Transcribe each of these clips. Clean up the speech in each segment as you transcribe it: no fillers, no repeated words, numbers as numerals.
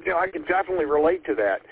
I can definitely relate to that.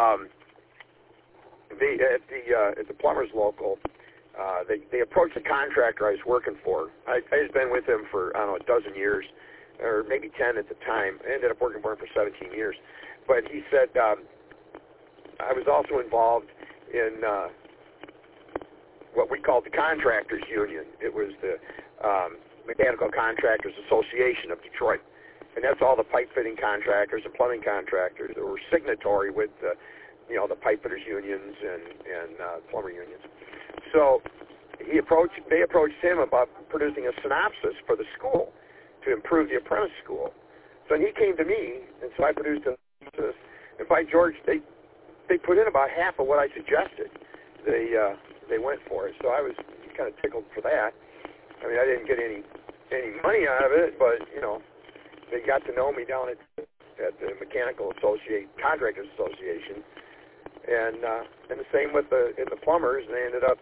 At the plumbers local, they approached the contractor I was working for. I had been with him for, I don't know, a dozen years, or maybe 10 at the time. I ended up working for him for 17 years. But he said, I was also involved in what we called the Contractors Union. It was the Mechanical Contractors Association of Detroit. And that's all the pipe fitting contractors and plumbing contractors that were signatory with the pipe fitters unions and plumber unions. So they approached him about producing a synopsis for the school to improve the apprentice school. So he came to me, and so I produced a synopsis. And by George, they put in about half of what I suggested. They went for it. So I was kind of tickled for that. I mean, I didn't get any money out of it, but they got to know me down at the Contractors Association, and the same with the plumbers. And they ended up,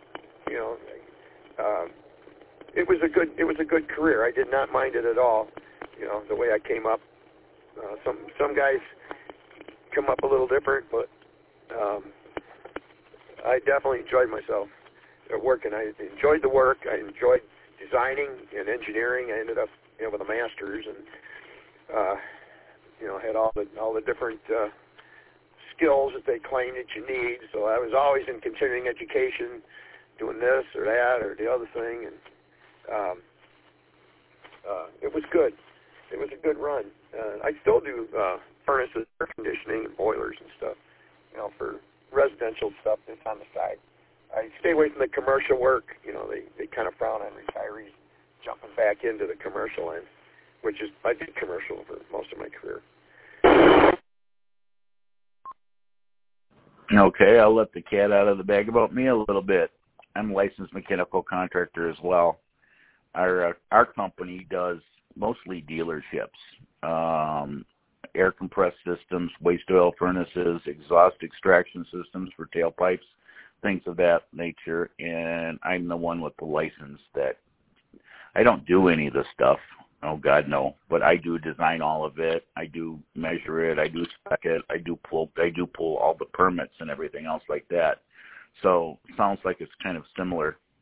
it was a good career. I did not mind it at all. The way I came up. Some guys come up a little different, but I definitely enjoyed myself at working. I enjoyed the work. I enjoyed designing and engineering. I ended up with a master's, and had all the different skills that they claim that you need. So I was always in continuing education, doing this or that or the other thing, and it was good. It was a good run. I still do furnaces, air conditioning, and boilers and stuff, for residential stuff that's on the side. I stay away from the commercial work. They kind of frown on retirees jumping back into the commercial end, which is, I did commercial for most of my career. Okay, I'll let the cat out of the bag about me a little bit. I'm a licensed mechanical contractor as well. Our company does mostly dealerships, air compressed systems, waste oil furnaces, exhaust extraction systems for tailpipes, things of that nature. And I'm the one with the license that I don't do any of the stuff. Oh God, no! But I do design all of it. I do measure it. I do spec it. I do pull all the permits and everything else like that. So sounds like it's kind of similar